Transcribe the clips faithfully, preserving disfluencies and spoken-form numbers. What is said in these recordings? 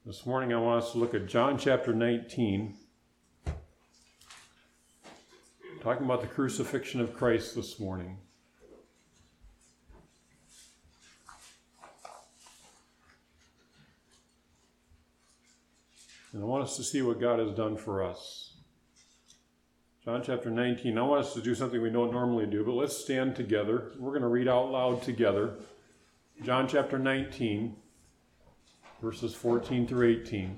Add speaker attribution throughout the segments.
Speaker 1: This morning I want us to look at John chapter nineteen, talking about the crucifixion of Christ this morning. And I want us to see what God has done for us. John chapter nineteen, I want us to do something we don't normally do, but let's stand together. We're going to read out loud together. John chapter nineteen, verses fourteen through eighteen.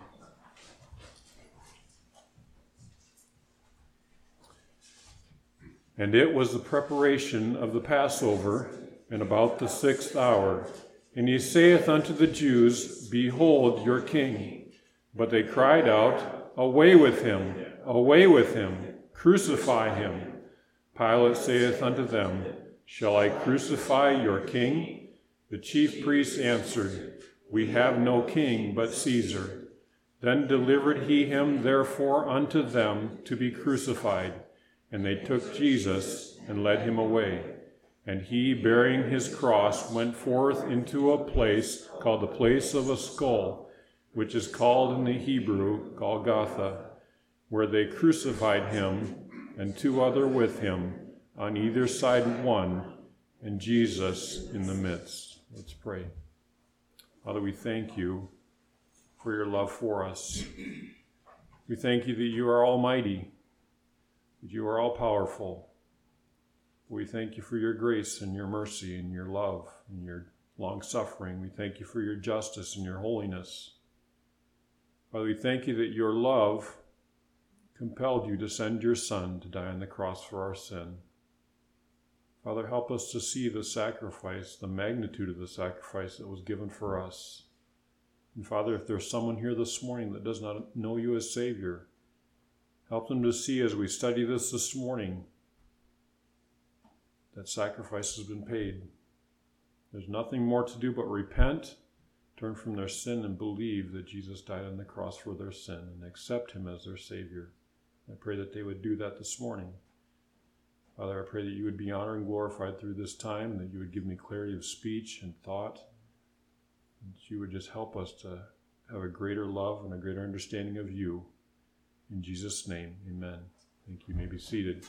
Speaker 1: And it was the preparation of the Passover, and about the sixth hour. And he saith unto the Jews, Behold your king. But they cried out, Away with him, away with him, crucify him. Pilate saith unto them, Shall I crucify your king? The chief priests answered, We have no king but Caesar. Then delivered he him therefore unto them to be crucified. And they took Jesus and led him away. And he, bearing his cross, went forth into a place called the place of a skull, which is called in the Hebrew Golgotha, where they crucified him, and two other with him, on either side one, and Jesus in the midst. Let's pray. Father, we thank you for your love for us. We thank you that you are almighty, that you are all-powerful. We thank you for your grace and your mercy and your love and your long-suffering. We thank you for your justice and your holiness. Father, we thank you that your love compelled you to send your Son to die on the cross for our sin. Father, help us to see the sacrifice, the magnitude of the sacrifice that was given for us. And Father, if there's someone here this morning that does not know you as Savior, help them to see as we study this this morning that sacrifice has been paid. There's nothing more to do but repent, turn from their sin, and believe that Jesus died on the cross for their sin and accept him as their Savior. I pray that they would do that this morning. Father, I pray that you would be honored and glorified through this time, and that you would give me clarity of speech and thought, and that you would just help us to have a greater love and a greater understanding of you. In Jesus' name, amen. Thank you. You may be seated.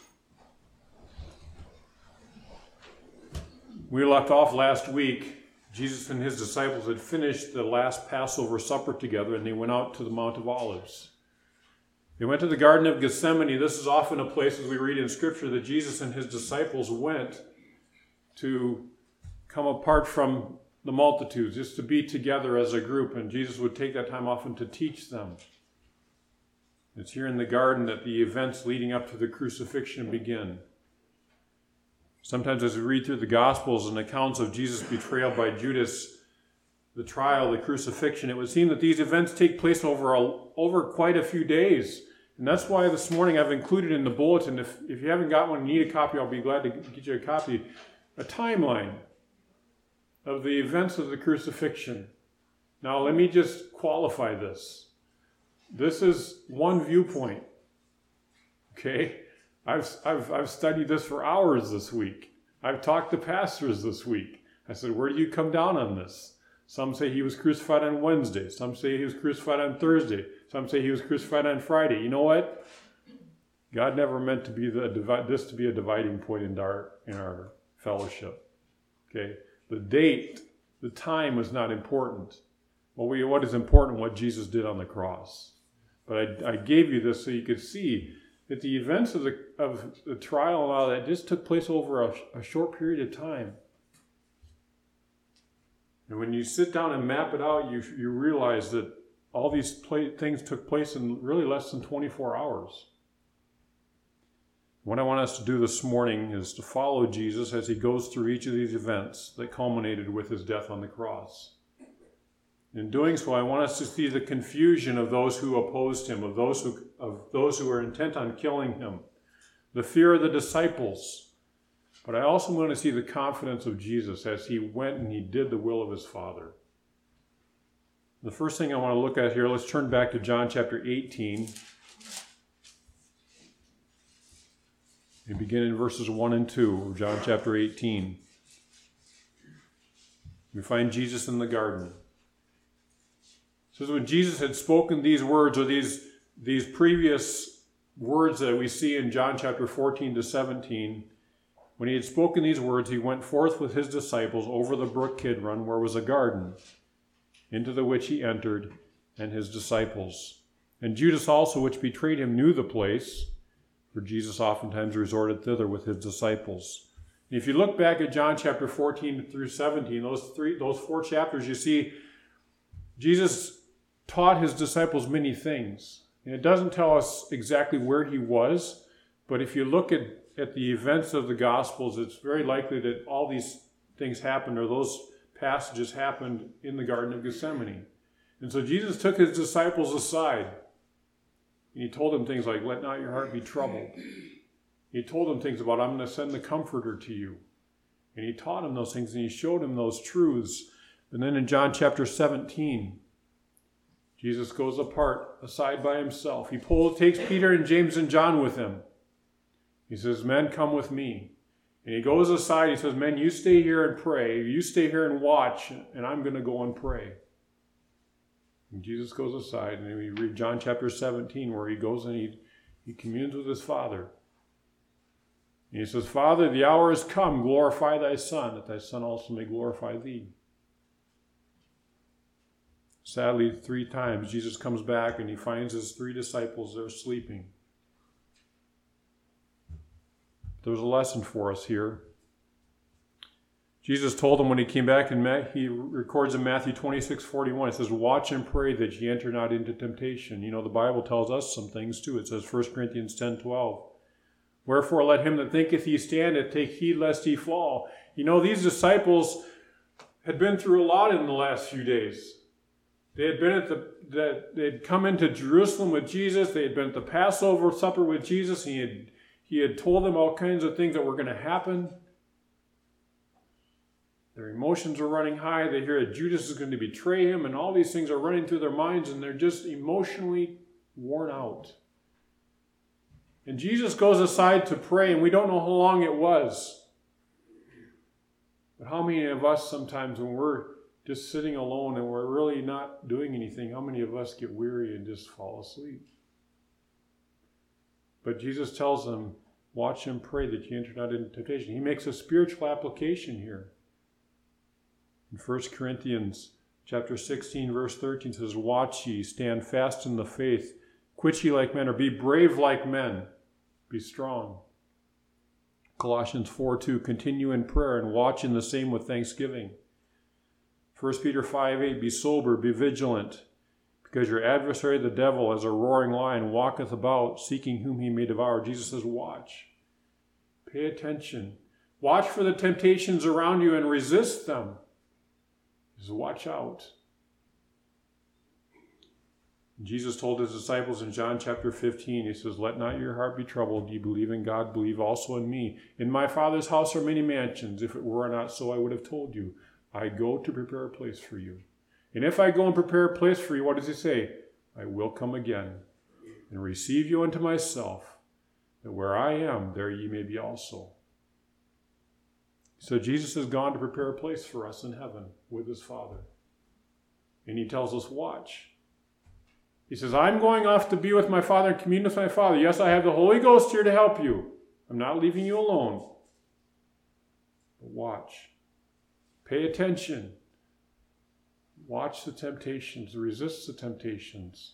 Speaker 1: We left off last week. Jesus and his disciples had finished the last Passover supper together, and they went out to the Mount of Olives. They went to the Garden of Gethsemane. This is often a place, as we read in Scripture, that Jesus and his disciples went to come apart from the multitudes, just to be together as a group, and Jesus would take that time often to teach them. It's here in the garden that the events leading up to the crucifixion begin. Sometimes as we read through the Gospels and accounts of Jesus' betrayal by Judas, the trial, the crucifixion, it would seem that these events take place over a, over quite a few days. And that's why this morning I've included in the bulletin, if, if you haven't got one and need a copy, I'll be glad to get you a copy, a timeline of the events of the crucifixion. Now let me just qualify this. This is one viewpoint, okay? I've, I've, I've studied this for hours this week. I've talked to pastors this week. I said, where do you come down on this? Some say he was crucified on Wednesday. Some say he was crucified on Thursday. Some say he was crucified on Friday. You know what? God never meant to be the this to be a dividing point in our, in our fellowship. Okay? The date, the time was not important. What, we, what is important, what Jesus did on the cross. But I, I gave you this so you could see that the events of the of the trial and all that just took place over a, a short period of time. And when you sit down and map it out, you you realize that all these play, things took place in really less than twenty-four hours. What I want us to do this morning is to follow Jesus as he goes through each of these events that culminated with his death on the cross. In doing so, I want us to see the confusion of those who opposed him, of those who of those who were intent on killing him, the fear of the disciples. But I also want to see the confidence of Jesus as he went and he did the will of his Father. The first thing I want to look at here, let's turn back to John chapter eighteen. We begin in verses one and two of John chapter eighteen. We find Jesus in the garden. says when Jesus had spoken these words, or these, these previous words that we see in John chapter fourteen to seventeen, when he had spoken these words, he went forth with his disciples over the brook Kidron, where was a garden, into the which he entered, and his disciples. And Judas also, which betrayed him, knew the place, for Jesus oftentimes resorted thither with his disciples. And if you look back at John chapter fourteen through seventeen, those three, those four chapters, you see Jesus taught his disciples many things. And it doesn't tell us exactly where he was, but if you look at, at the events of the Gospels, it's very likely that all these things happened, or those passages happened in the Garden of Gethsemane. And so Jesus took his disciples aside, and he told them things like, let not your heart be troubled. He told them things about, I'm going to send the Comforter to you. And he taught them those things, and he showed them those truths. And then in John chapter seventeen, Jesus goes apart, aside by himself. He pulls, takes Peter and James and John with him. He says, men, come with me. And he goes aside. He says, men, you stay here and pray. You stay here and watch, and I'm going to go and pray. And Jesus goes aside, and we read John chapter seventeen, where he goes and he, he communes with his Father. And he says, Father, the hour has come. Glorify thy Son, that thy Son also may glorify thee. Sadly, three times Jesus comes back and he finds his three disciples there sleeping. There's a lesson for us here. Jesus told them when he came back, and he records in Matthew twenty-six forty-one, it says, watch and pray that ye enter not into temptation. You know, the Bible tells us some things too. It says First Corinthians ten twelve. Wherefore let him that thinketh he standeth take heed lest he fall. You know, these disciples had been through a lot in the last few days. They had been at the, that they had come into Jerusalem with Jesus. They had been at the Passover supper with Jesus. He had, he had told them all kinds of things that were going to happen. Their emotions are running high. They hear that Judas is going to betray him, and all these things are running through their minds, and they're just emotionally worn out. And Jesus goes aside to pray, and we don't know how long it was. But how many of us sometimes, when we're just sitting alone and we're really not doing anything, how many of us get weary and just fall asleep? But Jesus tells them, watch and pray that you enter not into temptation. He makes a spiritual application here. In First Corinthians chapter sixteen, verse thirteen says, watch ye, stand fast in the faith, quit ye like men, or be brave like men, be strong. Colossians four two, continue in prayer and watch in the same with thanksgiving. First Peter five eight, be sober, be vigilant, because your adversary the devil, as a roaring lion, walketh about, seeking whom he may devour. Jesus says, watch. Pay attention. Watch for the temptations around you and resist them. He says, watch out. Jesus told his disciples in John chapter fifteen, he says, let not your heart be troubled. Ye believe in God, believe also in me. In my Father's house are many mansions. If it were not so, I would have told you. I go to prepare a place for you. And if I go and prepare a place for you, what does he say? I will come again and receive you unto myself, that where I am, there ye may be also. So Jesus has gone to prepare a place for us in heaven with his Father. And he tells us, watch. He says, I'm going off to be with my Father and commune with my Father. Yes, I have the Holy Ghost here to help you. I'm not leaving you alone. But watch. Pay attention. Watch the temptations. Resist the temptations.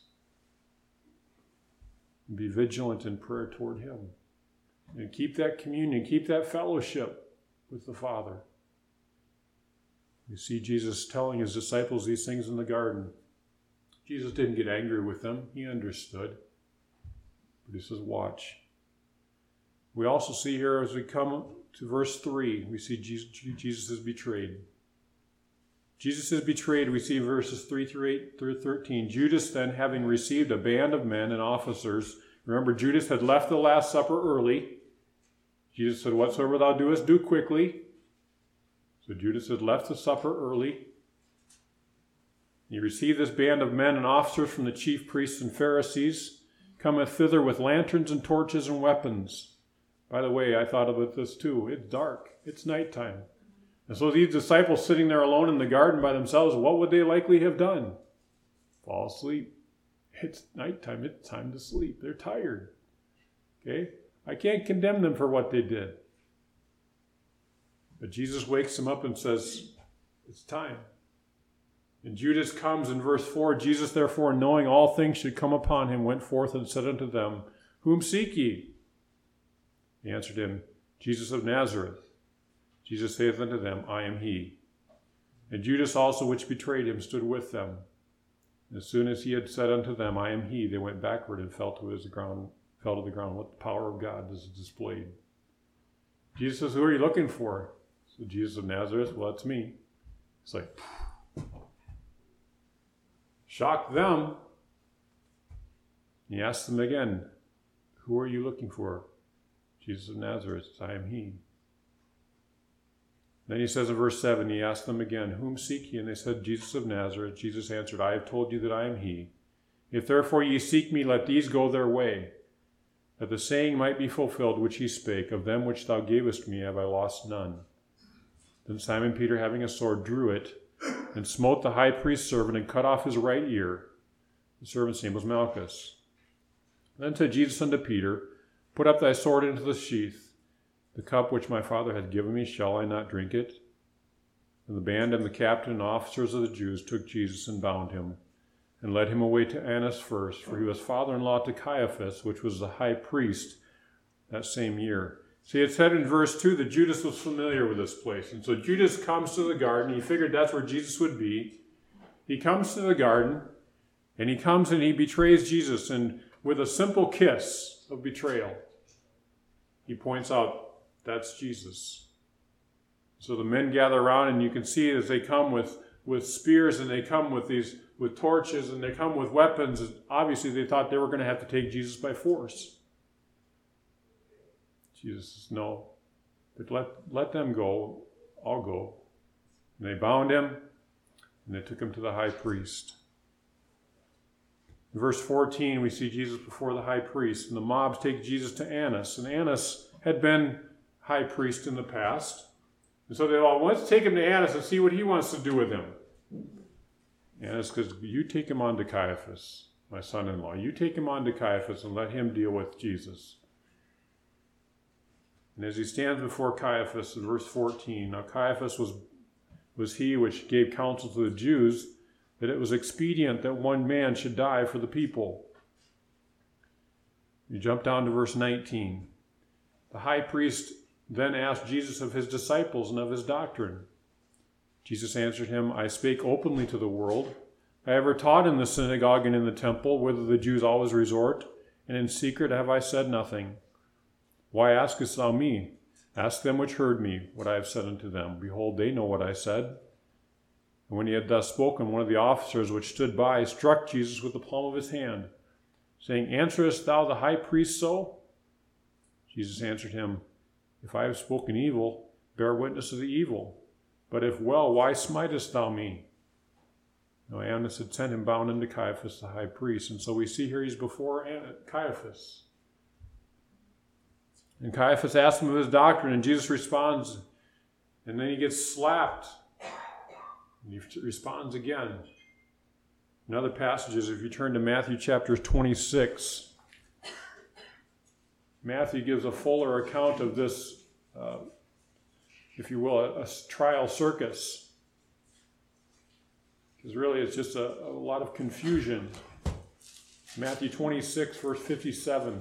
Speaker 1: And be vigilant in prayer toward him. And keep that communion. Keep that fellowship with the Father. You see Jesus telling his disciples these things in the garden. Jesus didn't get angry with them. He understood. But he says, watch. We also see here as we come to verse three, we see Jesus, Jesus is betrayed. Jesus is betrayed. We see verses three through eight through thirteen. Judas then, having received a band of men and officers, remember Judas had left the Last Supper early. Jesus said, whatsoever thou doest, do quickly. So Judas had left the supper early. He received this band of men and officers from the chief priests and Pharisees, cometh thither with lanterns and torches and weapons. By the way, I thought about this too. It's dark. It's nighttime. And so these disciples sitting there alone in the garden by themselves, what would they likely have done? fall asleep. It's nighttime. It's time to sleep. They're tired. Okay? I can't condemn them for what they did. But Jesus wakes them up and says, it's time. And Judas comes in verse four. Jesus, therefore, knowing all things should come upon him, went forth and said unto them, Whom seek ye? He answered him, Jesus of Nazareth. Jesus saith unto them, I am he. And Judas also, which betrayed him, stood with them. As soon as he had said unto them, I am he, they went backward and fell to his ground, fell to the ground. What the power of God is displayed. Jesus says, who are you looking for? So Jesus of Nazareth, well, that's me. It's like, shock them. He asks them again, who are you looking for? Jesus of Nazareth, I am he. Then he says in verse seven, he asked them again, whom seek ye? And they said, Jesus of Nazareth. Jesus answered, I have told you that I am he. If therefore ye seek me, let these go their way, that the saying might be fulfilled which he spake, of them which thou gavest me have I lost none. Then Simon Peter, having a sword, drew it, and smote the high priest's servant, and cut off his right ear. The servant's name was Malchus. Then said Jesus unto Peter, Put up thy sword into the sheath. The cup which my Father hath given me, shall I not drink it? And the band and the captain and officers of the Jews took Jesus and bound him, and led him away to Annas first, for he was father-in-law to Caiaphas, which was the high priest that same year. See, it said in verse two that Judas was familiar with this place. And so Judas comes to the garden. He figured that's where Jesus would be. He comes to the garden, and he comes and he betrays Jesus. And with a simple kiss of betrayal, he points out, that's Jesus. So the men gather around, and you can see as they come with, with spears, and they come with these with torches, and they come with weapons. And obviously, they thought they were going to have to take Jesus by force. Jesus says, no, but let, let them go. I'll go. And they bound him, and they took him to the high priest. In verse fourteen, we see Jesus before the high priest, and the mobs take Jesus to Annas. And Annas had been high priest in the past. And so they all, well, let's take him to Annas and see what he wants to do with him. Annas says, you take him on to Caiaphas, my son-in-law. You take him on to Caiaphas and let him deal with Jesus. And as he stands before Caiaphas in verse fourteen, now Caiaphas was, was he which gave counsel to the Jews that it was expedient that one man should die for the people. You jump down to verse nineteen. The high priest then asked Jesus of his disciples and of his doctrine. Jesus answered him, I spake openly to the world. I ever taught in the synagogue and in the temple, whither the Jews always resort, and in secret have I said nothing. Why askest thou me? Ask them which heard me what I have said unto them. Behold, they know what I said. And when he had thus spoken, one of the officers which stood by struck Jesus with the palm of his hand, saying, Answerest thou the high priest so? Jesus answered him, If I have spoken evil, bear witness of the evil. But if well, why smitest thou me? Now Annas had sent him bound unto Caiaphas the high priest. And so we see here he's before Caiaphas. And Caiaphas asks him of his doctrine, and Jesus responds, and then he gets slapped. And he responds again. In other passages, if you turn to Matthew chapter twenty-six, Matthew gives a fuller account of this, uh, if you will, a, a trial circus. Because really it's just a, a lot of confusion. Matthew twenty-six, verse fifty-seven.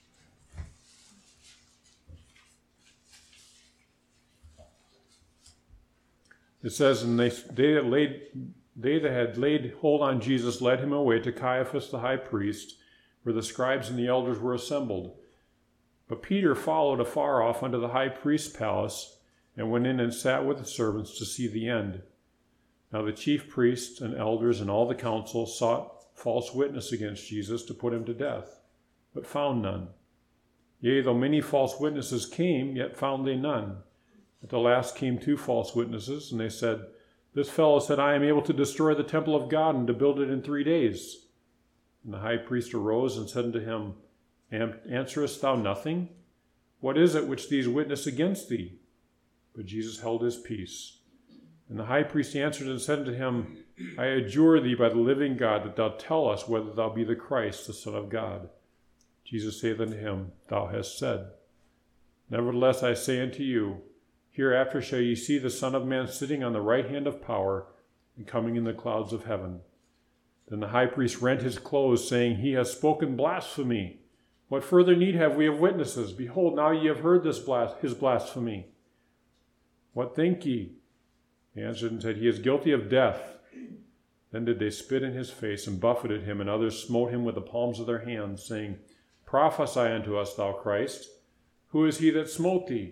Speaker 1: It says, and they, they, that laid, they that had laid hold on Jesus led him away to Caiaphas the high priest, where the scribes and the elders were assembled. But Peter followed afar off unto the high priest's palace, and went in and sat with the servants to see the end. Now the chief priests and elders and all the council sought false witness against Jesus to put him to death, but found none. Yea, though many false witnesses came, yet found they none. At the last came two false witnesses, and they said, This fellow said, I am able to destroy the temple of God and to build it in three days. And the high priest arose and said unto him, Answerest thou nothing? What is it which these witness against thee? But Jesus held his peace. And the high priest answered and said unto him, I adjure thee by the living God that thou tell us whether thou be the Christ, the Son of God. Jesus saith unto him, Thou hast said. Nevertheless I say unto you, hereafter shall ye see the Son of Man sitting on the right hand of power, and coming in the clouds of heaven. Then the high priest rent his clothes, saying, He has spoken blasphemy. What further need have we of witnesses? Behold, now ye have heard this blas- his blasphemy. What think ye? He answered and said, He is guilty of death. Then did they spit in his face and buffeted him, and others smote him with the palms of their hands, saying, Prophesy unto us, thou Christ. Who is he that smote thee?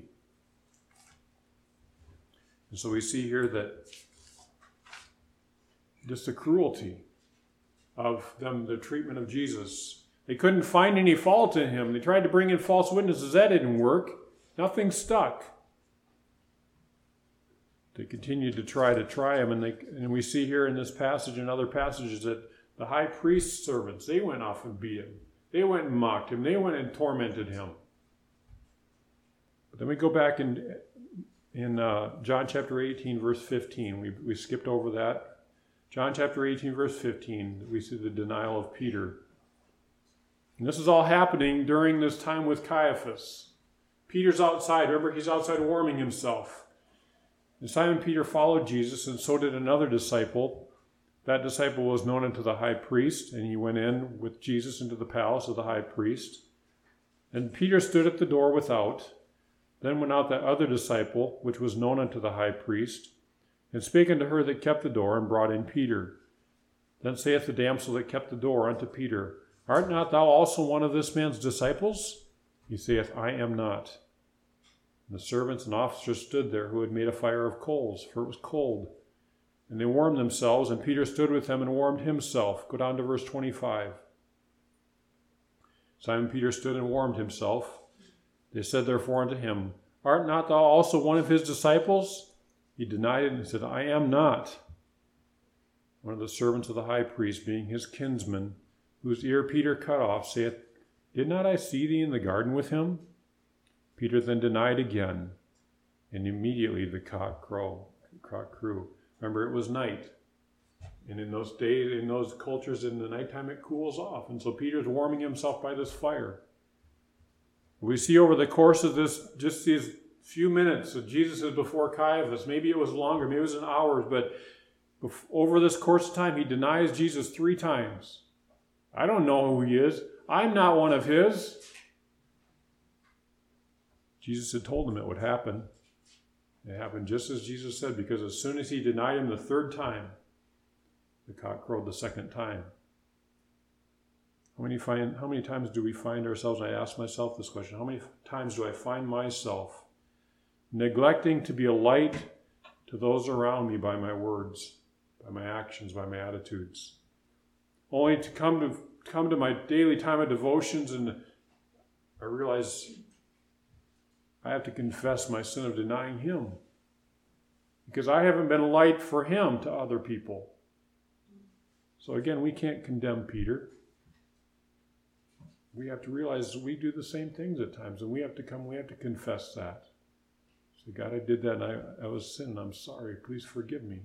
Speaker 1: And so we see here that just the cruelty of them, the treatment of Jesus. They couldn't find any fault in him. They tried to bring in false witnesses. That didn't work. Nothing stuck. They continued to try to try him, and, they, and we see here in this passage and other passages that the high priest's servants, they went off and beat him. They went and mocked him. They went and tormented him. But then we go back in, in uh, John chapter eighteen, verse fifteen. We, we skipped over that. John chapter eighteen, verse fifteen, we see the denial of Peter. And this is all happening during this time with Caiaphas. Peter's outside. Remember, he's outside warming himself. And Simon Peter followed Jesus, and so did another disciple. That disciple was known unto the high priest, and he went in with Jesus into the palace of the high priest. And Peter stood at the door without. Then went out that other disciple, which was known unto the high priest, and spake unto her that kept the door, and brought in Peter. Then saith the damsel that kept the door unto Peter, Art not thou also one of this man's disciples? He saith, I am not. And the servants and officers stood there, who had made a fire of coals, for it was cold. And they warmed themselves, and Peter stood with them and warmed himself. Go down to verse twenty-five. Simon Peter stood and warmed himself. They said therefore unto him, Art not thou also one of his disciples? He denied it and said, I am not. One of the servants of the high priest, being his kinsman, whose ear Peter cut off, saith, Did not I see thee in the garden with him? Peter then denied again, and immediately the cock crow, cock crew. Remember, it was night. And in those days, in those cultures, in the nighttime, it cools off. And so Peter's warming himself by this fire. We see over the course of this, just these few minutes that Jesus is before Caiaphas. Maybe it was longer, maybe it was in hours, but over this course of time, he denies Jesus three times. I don't know who he is. I'm not one of his. Jesus had told him it would happen. It happened just as Jesus said, because as soon as he denied him the third time, the cock crowed the second time. How many find? How many times do we find ourselves, and I ask myself this question, how many times do I find myself neglecting to be a light to those around me by my words, by my actions, by my attitudes, only to come to come to my daily time of devotions and I realize I have to confess my sin of denying him because I haven't been a light for him to other people. So again, we can't condemn Peter. We have to realize we do the same things at times, and we have to come, we have to confess that. Say, God, I did that, and I, I was sin. I'm sorry. Please forgive me.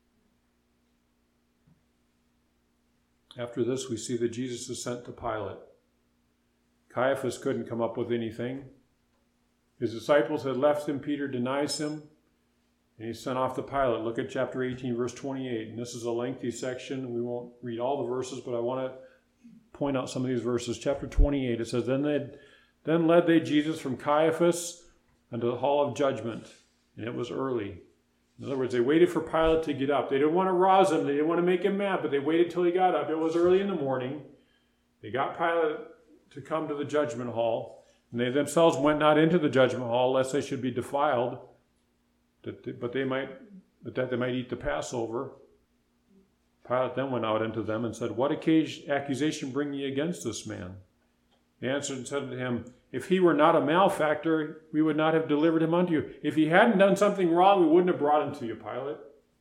Speaker 1: After this, we see that Jesus is sent to Pilate. Caiaphas couldn't come up with anything. His disciples had left him. Peter denies him, and he's sent off to Pilate. Look at chapter eighteen, verse twenty-eight. And this is a lengthy section. We won't read all the verses, but I want to point out some of these verses. Chapter twenty-eight, it says, Then they, then led they Jesus from Caiaphas unto the hall of judgment, and it was early. In other words, they waited for Pilate to get up. They didn't want to rouse him. They didn't want to make him mad, but they waited till he got up. It was early in the morning. They got Pilate to come to the judgment hall, and they themselves went not into the judgment hall, lest they should be defiled, but they might, but that they might eat the Passover. Pilate then went out unto them and said, What occasion, accusation bring ye against this man? They answered and said unto him, If he were not a malefactor, we would not have delivered him unto you. If he hadn't done something wrong, we wouldn't have brought him to you, Pilate.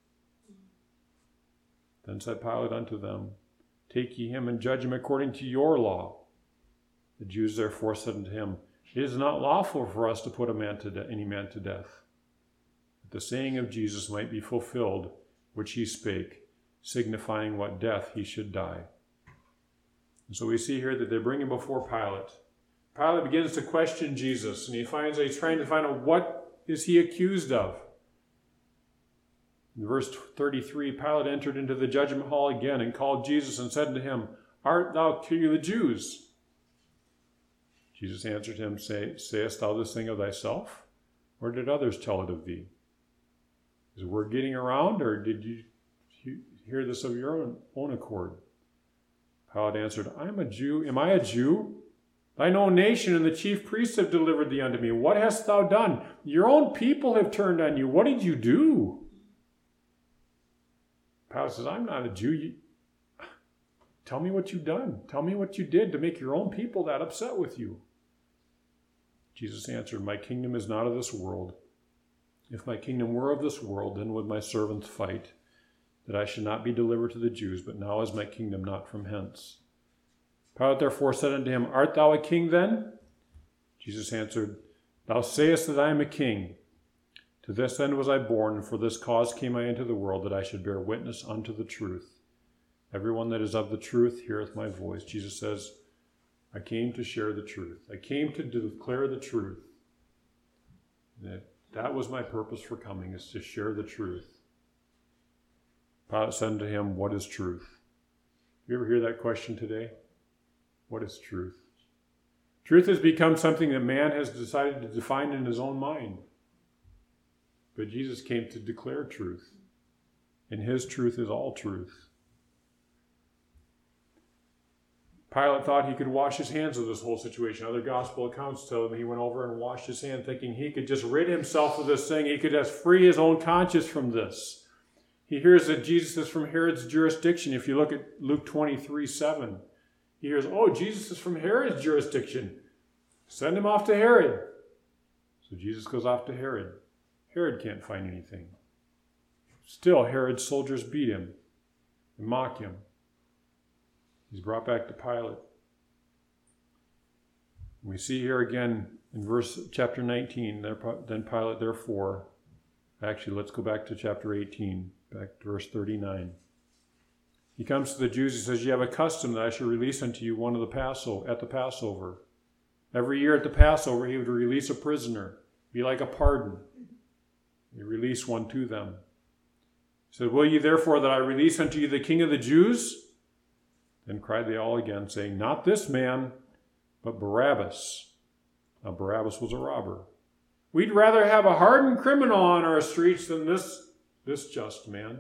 Speaker 1: Then said Pilate unto them, Take ye him and judge him according to your law. The Jews therefore said unto him, It is not lawful for us to put a man to de- any man to death. that the saying of Jesus might be fulfilled, which he spake, signifying what death he should die. And so we see here that they bring him before Pilate. Pilate begins to question Jesus, and he finds that he's trying to find out what is he accused of. In verse thirty-three, Pilate entered into the judgment hall again and called Jesus and said to him, Art thou king of the Jews? Jesus answered him, Say, Sayest thou this thing of thyself, or did others tell it of thee? Is word getting around, or did you hear this of your own, own accord? Pilate answered, I am a Jew. Am I a Jew? Thine own nation and the chief priests have delivered thee unto me. What hast thou done? Your own people have turned on you. What did you do? Pilate says, I'm not a Jew. You... Tell me what you've done. Tell me what you did to make your own people that upset with you. Jesus answered, My kingdom is not of this world. If my kingdom were of this world, then would my servants fight, that I should not be delivered to the Jews, but now is my kingdom not from hence. Pilate therefore said unto him, Art thou a king then? Jesus answered, Thou sayest that I am a king. To this end was I born, and for this cause came I into the world, that I should bear witness unto the truth. Everyone that is of the truth heareth my voice. Jesus says, I came to share the truth. I came to declare the truth. That, that was my purpose for coming, is to share the truth. Pilate said unto him, What is truth? You ever hear that question today? What is truth? Truth has become something that man has decided to define in his own mind. But Jesus came to declare truth, and his truth is all truth. Pilate thought he could wash his hands of this whole situation. Other gospel accounts tell him he went over and washed his hand, thinking he could just rid himself of this thing. He could just free his own conscience from this. He hears that Jesus is from Herod's jurisdiction. If you look at Luke twenty-three seven, he hears, oh, Jesus is from Herod's jurisdiction. Send him off to Herod. So Jesus goes off to Herod. Herod can't find anything. Still, Herod's soldiers beat him and mock him. He's brought back to Pilate. We see here again in verse chapter nineteen, then Pilate therefore, actually let's go back to chapter eighteen, back to verse thirty-nine. He comes to the Jews, he says, You have a custom that I should release unto you one of the Passover, at the Passover. Every year at the Passover he would release a prisoner, be like a pardon. He released one to them. He said, Will ye therefore that I release unto you the King of the Jews? Then cried they all again, saying, Not this man, but Barabbas. Now Barabbas was a robber. We'd rather have a hardened criminal on our streets than this, this just man.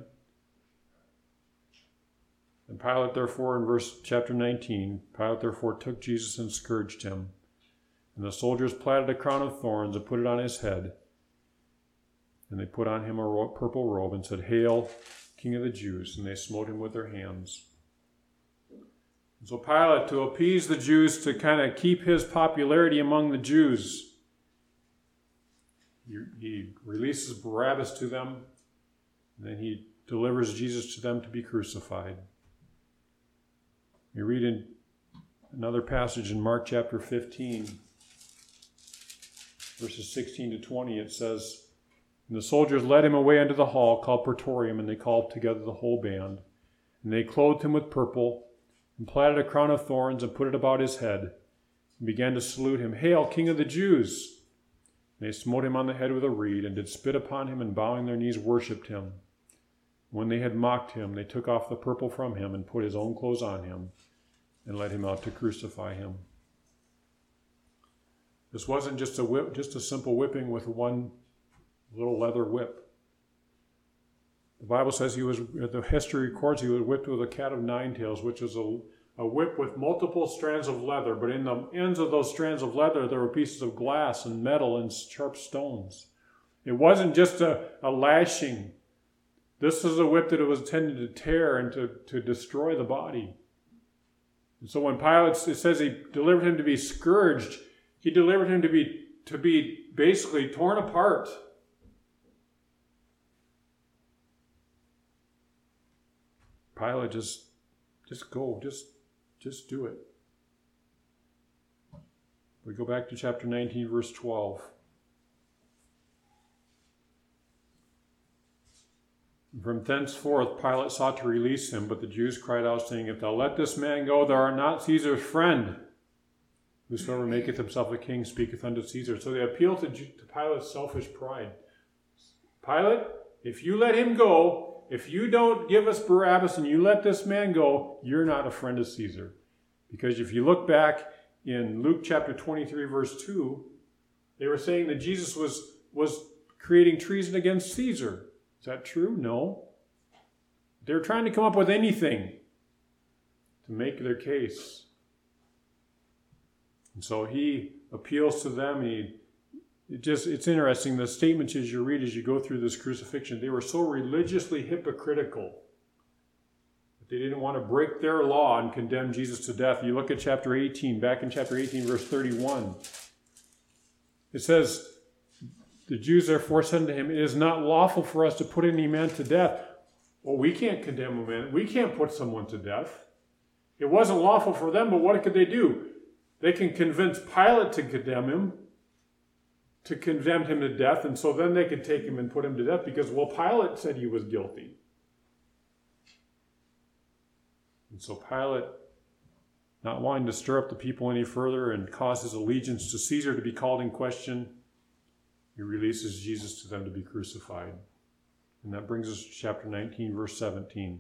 Speaker 1: And Pilate therefore, in verse chapter nineteen, Pilate therefore took Jesus and scourged him. And the soldiers platted a crown of thorns and put it on his head. And they put on him a ro- purple robe and said, Hail, King of the Jews. And they smote him with their hands. And so Pilate, to appease the Jews, to kind of keep his popularity among the Jews, he, he releases Barabbas to them. And then he delivers Jesus to them to be crucified. We read in another passage in Mark chapter fifteen, verses sixteen to twenty, it says, And the soldiers led him away unto the hall called Praetorium, and they called together the whole band. And they clothed him with purple, and platted a crown of thorns, and put it about his head, and began to salute him, Hail, King of the Jews! And they smote him on the head with a reed, and did spit upon him, and bowing their knees worshipped him. When they had mocked him, they took off the purple from him, and put his own clothes on him, and led him out to crucify him. This wasn't just a whip, just a simple whipping with one little leather whip. The Bible says he was, the history records he was whipped with a cat of nine tails, which is a, a whip with multiple strands of leather, but in the ends of those strands of leather there were pieces of glass and metal and sharp stones. It wasn't just a, a lashing. This is a whip that it was intended to tear and to, to destroy the body. And so when Pilate, it says he delivered him to be scourged, he delivered him to be to be basically torn apart. Pilate, just, just go, just, just do it. We go back to chapter nineteen, verse twelve. From thenceforth Pilate sought to release him, but the Jews cried out, saying, If thou let this man go, thou art not Caesar's friend. Whosoever maketh himself a king speaketh unto Caesar. So they appeal to, to Pilate's selfish pride. Pilate, if you let him go, if you don't give us Barabbas and you let this man go, you're not a friend of Caesar. Because if you look back in Luke chapter twenty-three, verse two, they were saying that Jesus was, was creating treason against Caesar. Is that true? No. They're trying to come up with anything to make their case. And so he appeals to them. And he, it just, it's interesting, the statements as you read, as you go through this crucifixion, they were so religiously hypocritical that they didn't want to break their law and condemn Jesus to death. You look at chapter eighteen, back in chapter eighteen, verse thirty-one. It says, the Jews therefore said unto him, It is not lawful for us to put any man to death. Well, we can't condemn a man. We can't put someone to death. It wasn't lawful for them, but what could they do? They can convince Pilate to condemn him, to condemn him to death, and so then they could take him and put him to death because, well, Pilate said he was guilty. And so Pilate, not wanting to stir up the people any further and cause his allegiance to Caesar to be called in question, he releases Jesus to them to be crucified. And that brings us to chapter nineteen, verse seventeen.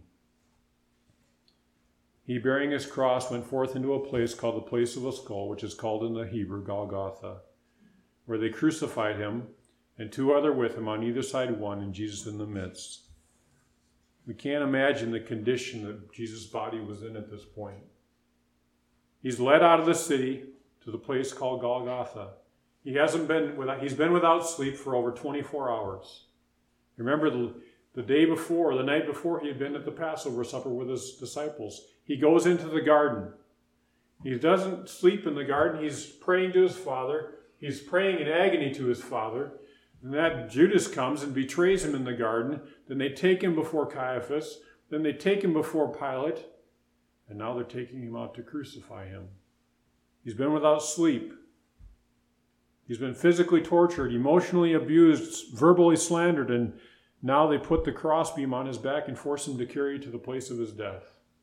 Speaker 1: He, bearing his cross, went forth into a place called the place of a skull, which is called in the Hebrew Golgotha, where they crucified him, and two other with him, on either side one, and Jesus in the midst. We can't imagine the condition that Jesus' body was in at this point. He's led out of the city to the place called Golgotha. He hasn't been without, he's been without sleep for over twenty-four hours. Remember the, the day before, the night before, he had been at the Passover supper with his disciples. He goes into the garden. He doesn't sleep in the garden. He's praying to his Father. He's praying in agony to his Father. And that Judas comes and betrays him in the garden. Then they take him before Caiaphas. Then they take him before Pilate. And now they're taking him out to crucify him. He's been without sleep. He's been physically tortured, emotionally abused, verbally slandered, and now they put the crossbeam on his back and force him to carry it to the place of his death.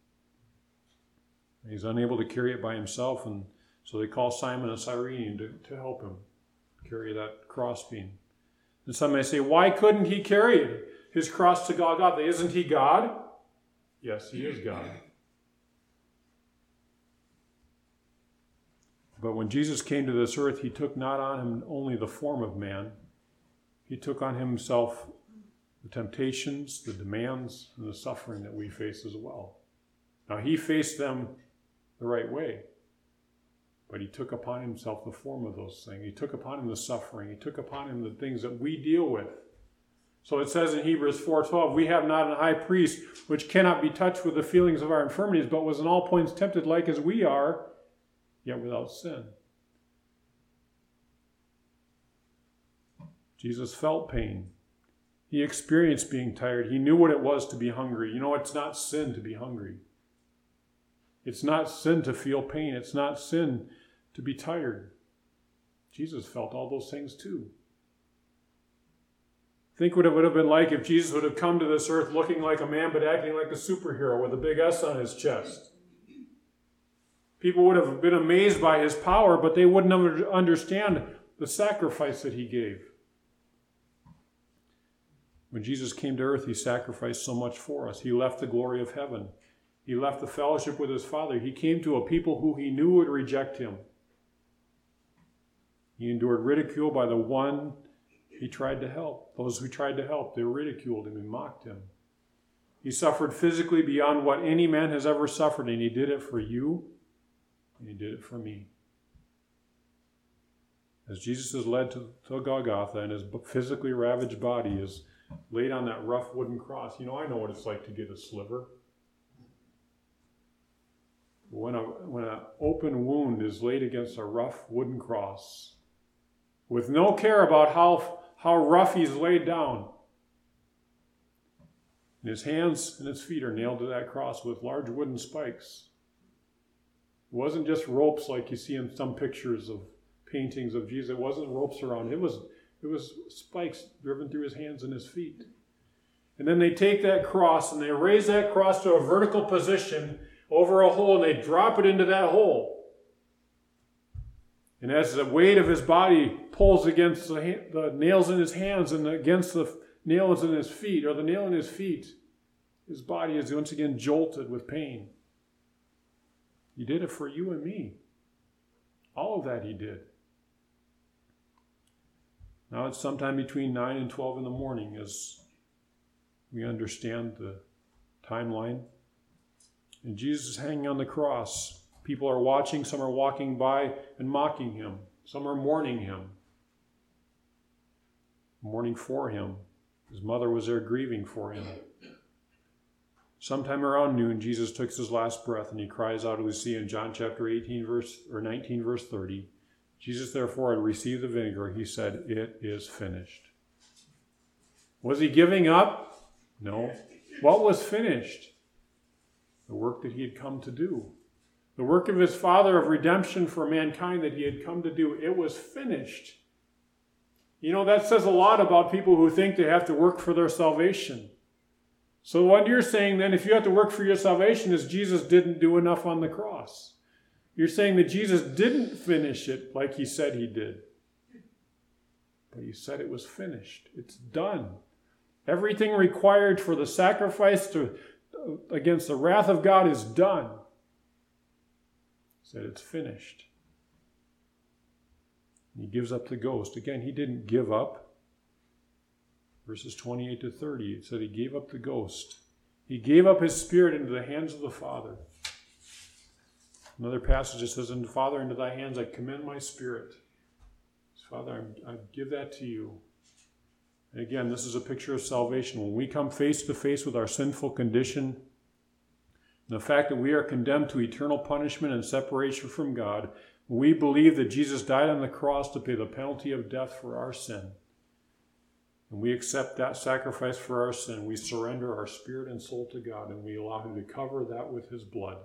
Speaker 1: He's unable to carry it by himself, and so they call Simon a Cyrene to, to help him carry that crossbeam. And some may say, why couldn't he carry it, his cross to Golgotha? Isn't he God? Yes, he is God. But when Jesus came to this earth, he took not on him only the form of man. He took on himself the temptations, the demands, and the suffering that we face as well. Now, he faced them the right way, but he took upon himself the form of those things. He took upon him the suffering. He took upon him the things that we deal with. So it says in Hebrews four twelve, we have not a high priest which cannot be touched with the feelings of our infirmities, but was in all points tempted like as we are, yet without sin. Jesus felt pain. He experienced being tired. He knew what it was to be hungry. You know, it's not sin to be hungry. It's not sin to feel pain. It's not sin to be tired. Jesus felt all those things too. Think what it would have been like if Jesus would have come to this earth looking like a man but acting like a superhero with a big S on his chest. People would have been amazed by his power, but they wouldn't understand the sacrifice that he gave. When Jesus came to earth, he sacrificed so much for us. He left the glory of heaven. He left the fellowship with his Father. He came to a people who he knew would reject him. He endured ridicule by the one he tried to help. Those who tried to help, they ridiculed him and mocked him. He suffered physically beyond what any man has ever suffered, and he did it for you, and he did it for me. As Jesus is led to, to Golgotha, and his physically ravaged body is laid on that rough wooden cross. You know, I know what it's like to get a sliver. When a when an open wound is laid against a rough wooden cross, with no care about how, how rough he's laid down, and his hands and his feet are nailed to that cross with large wooden spikes. It wasn't just ropes like you see in some pictures of paintings of Jesus. It wasn't ropes around. It was, it was spikes driven through his hands and his feet. And then they take that cross and they raise that cross to a vertical position over a hole, and they drop it into that hole. And as the weight of his body pulls against the, ha- the nails in his hands and against the nails in his feet, or the nail in his feet, his body is once again jolted with pain. He did it for you and me. All of that he did. Now it's sometime between nine and twelve in the morning as we understand the timeline. And Jesus is hanging on the cross. People are watching. Some are walking by and mocking him. Some are mourning him. Mourning for him. His mother was there grieving for him. Sometime around noon, Jesus took his last breath, and he cries out, as we see in John chapter eighteen, verse or nineteen, verse thirty. Jesus therefore had received the vinegar. He said, "It is finished." Was he giving up? No. What was finished? The work that he had come to do. The work of his Father of redemption for mankind that he had come to do. It was finished. You know, that says a lot about people who think they have to work for their salvation. So what you're saying then, if you have to work for your salvation, is Jesus didn't do enough on the cross. You're saying that Jesus didn't finish it like he said he did. But he said it was finished. It's done. Everything required for the sacrifice to, against the wrath of God is done. He said it's finished. He gives up the ghost. Again, he didn't give up. Verses twenty-eight to thirty, it said he gave up the ghost. He gave up his spirit into the hands of the Father. Another passage says, "And Father, into thy hands I commend my spirit." Father, I, I give that to you. And again, this is a picture of salvation. When we come face to face with our sinful condition, and the fact that we are condemned to eternal punishment and separation from God, we believe that Jesus died on the cross to pay the penalty of death for our sin. And we accept that sacrifice for our sin. We surrender our spirit and soul to God, and we allow him to cover that with his blood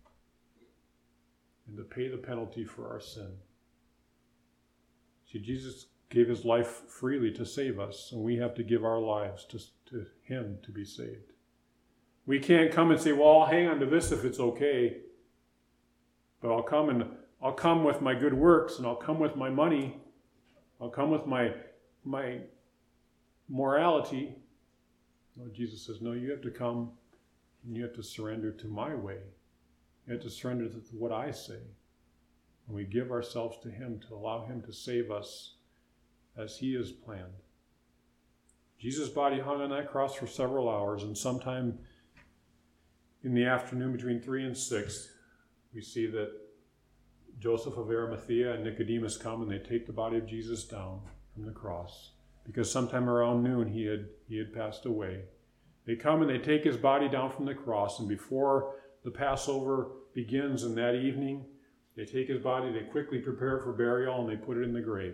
Speaker 1: and to pay the penalty for our sin. See, Jesus gave his life freely to save us, and we have to give our lives to, to him to be saved. We can't come and say, well, I'll hang on to this if it's okay, but I'll come and I'll come with my good works, and I'll come with my money, I'll come with my my morality. No, Jesus says, no, you have to come and you have to surrender to my way. You have to surrender to what I say. And we give ourselves to him to allow him to save us as he has planned. Jesus' body hung on that cross for several hours, and sometime in the afternoon between three and six, we see that Joseph of Arimathea and Nicodemus come and they take the body of Jesus down from the cross. Because sometime around noon he had he had passed away. They come and they take his body down from the cross, and before the Passover begins in that evening, they take his body, they quickly prepare it for burial, and they put it in the grave.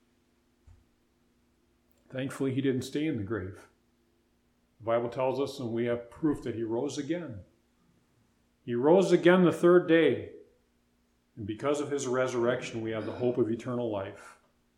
Speaker 1: Thankfully, he didn't stay in the grave. The Bible tells us, and we have proof that he rose again. He rose again the third day, and because of his resurrection, we have the hope of eternal life.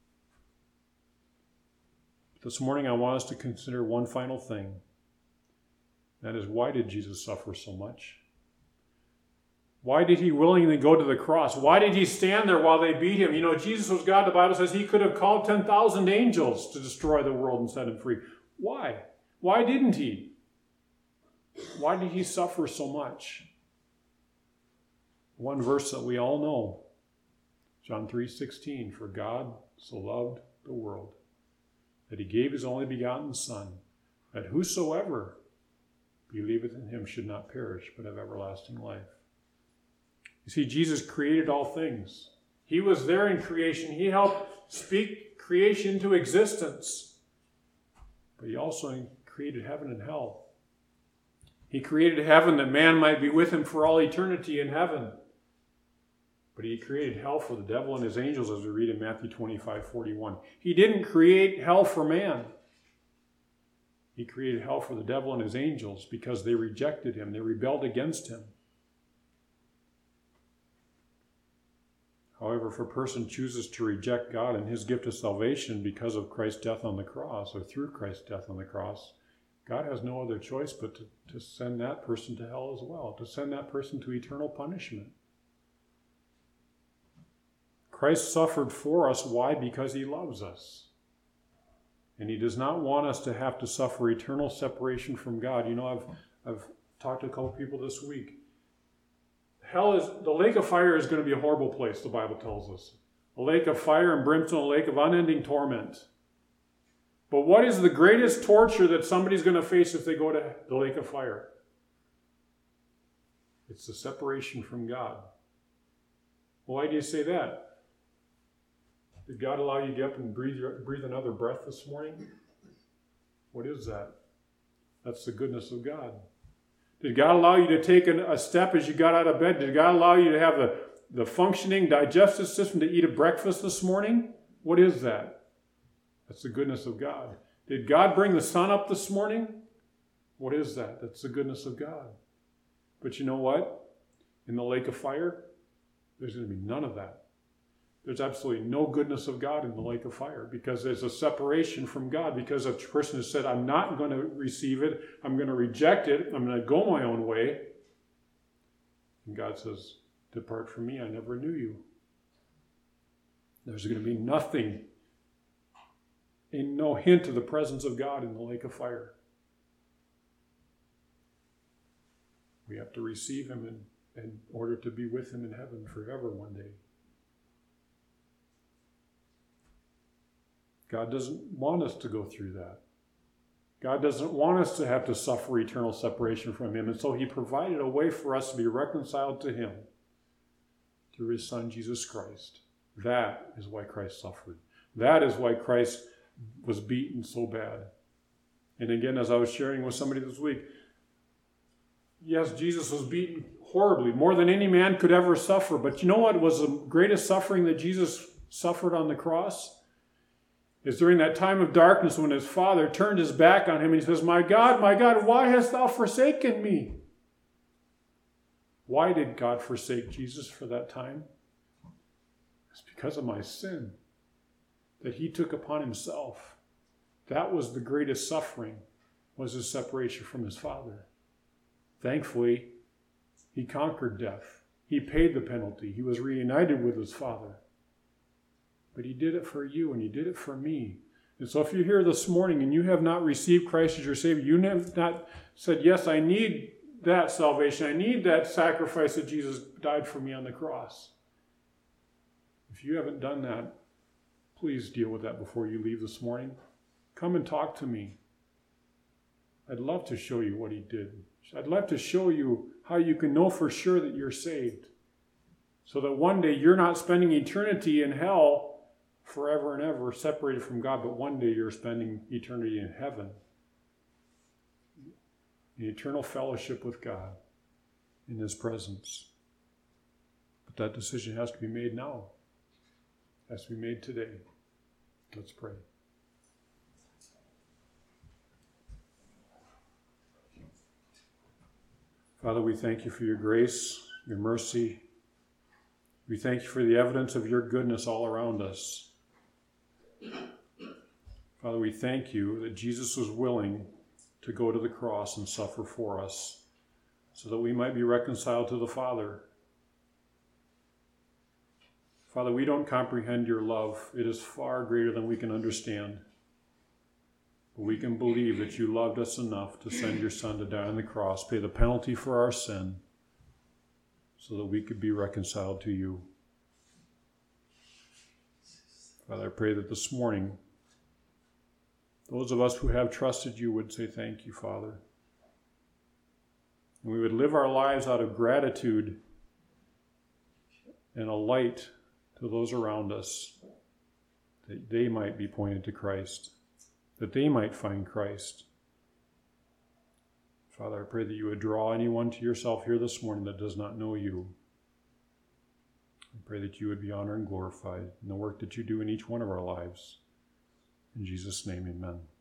Speaker 1: This morning, I want us to consider one final thing. That is, why did Jesus suffer so much? Why did he willingly go to the cross? Why did he stand there while they beat him? You know, Jesus was God. The Bible says he could have called ten thousand angels to destroy the world and set him free. Why? Why didn't he? Why did he suffer so much? One verse that we all know, John three sixteen, "For God so loved the world, that he gave his only begotten Son, that whosoever believeth in him should not perish, but have everlasting life." You see, Jesus created all things. He was there in creation. He helped speak creation into existence. But he also created heaven and hell. He created heaven that man might be with him for all eternity in heaven. But he created hell for the devil and his angels, as we read in Matthew twenty-five forty-one. He didn't create hell for man. He created hell for the devil and his angels because they rejected him. They rebelled against him. However, if a person chooses to reject God and his gift of salvation because of Christ's death on the cross, or through Christ's death on the cross, God has no other choice but to, to send that person to hell as well, to send that person to eternal punishment. Christ suffered for us. Why? Because he loves us. And he does not want us to have to suffer eternal separation from God. You know, I've I've talked to a couple people this week. Hell is, the lake of fire is going to be a horrible place, the Bible tells us. A lake of fire and brimstone, a lake of unending torment. But what is the greatest torture that somebody's going to face if they go to the lake of fire? It's the separation from God. Why do you say that? Did God allow you to get up and breathe, breathe another breath this morning? What is that? That's the goodness of God. Did God allow you to take a step as you got out of bed? Did God allow you to have the, the functioning digestive system to eat a breakfast this morning? What is that? That's the goodness of God. Did God bring the sun up this morning? What is that? That's the goodness of God. But you know what? In the lake of fire, there's going to be none of that. There's absolutely no goodness of God in the lake of fire because there's a separation from God, because a person has said, I'm not going to receive it. I'm going to reject it. I'm going to go my own way. And God says, depart from me. I never knew you. There's going to be nothing, and no hint of the presence of God in the lake of fire. We have to receive him in, in order to be with him in heaven forever one day. God doesn't want us to go through that. God doesn't want us to have to suffer eternal separation from him. And so he provided a way for us to be reconciled to him through his son, Jesus Christ. That is why Christ suffered. That is why Christ was beaten so bad. And again, as I was sharing with somebody this week, yes, Jesus was beaten horribly, more than any man could ever suffer. But you know what was the greatest suffering that Jesus suffered on the cross? Is during that time of darkness when his Father turned his back on him and he says, my God, my God, why hast thou forsaken me? Why did God forsake Jesus for that time? It's because of my sin that he took upon himself. That was the greatest suffering, was his separation from his Father. Thankfully, he conquered death. He paid the penalty. He was reunited with his Father. But he did it for you, and he did it for me. And so if you're here this morning and you have not received Christ as your Savior, you have not said, yes, I need that salvation. I need that sacrifice that Jesus died for me on the cross. If you haven't done that, please deal with that before you leave this morning. Come and talk to me. I'd love to show you what he did. I'd love to show you how you can know for sure that you're saved, so that one day you're not spending eternity in hell forever and ever separated from God, but one day you're spending eternity in heaven, in eternal fellowship with God, in his presence. But that decision has to be made now. It has to be made today. Let's pray. Father, we thank you for your grace, your mercy. We thank you for the evidence of your goodness all around us. Father, we thank you that Jesus was willing to go to the cross and suffer for us so that we might be reconciled to the Father. Father, we don't comprehend your love. It is far greater than we can understand. But we can believe that you loved us enough to send your Son to die on the cross, pay the penalty for our sin, so that we could be reconciled to you. Father, I pray that this morning, those of us who have trusted you would say thank you, Father. And we would live our lives out of gratitude and a light to those around us, that they might be pointed to Christ, that they might find Christ. Father, I pray that you would draw anyone to yourself here this morning that does not know you. I pray that you would be honored and glorified in the work that you do in each one of our lives. In Jesus' name, amen.